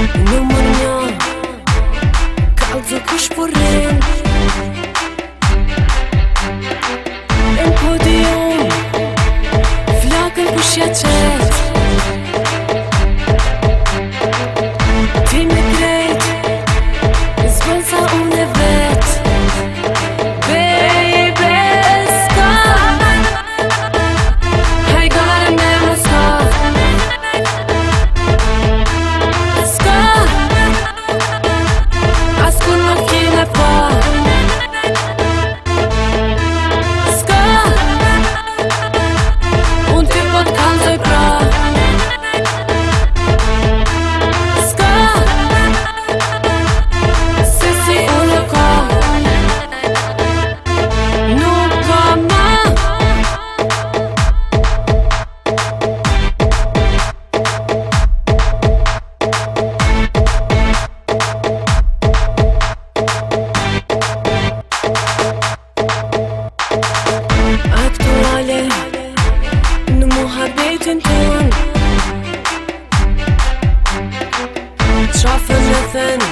Numër një, kallëzë kush përrin Në podium, flakën kush ja qet Ti me krejt, zbën sa unë e vet Baby, s'ka I gotta never stop S'ka Askun nuk t'jene pa S'ka Unë ty po t'kallzoj pra S'ka Se si unë ka Nuk ka ma Aktuale Në muhabetin ton Qafën e thënë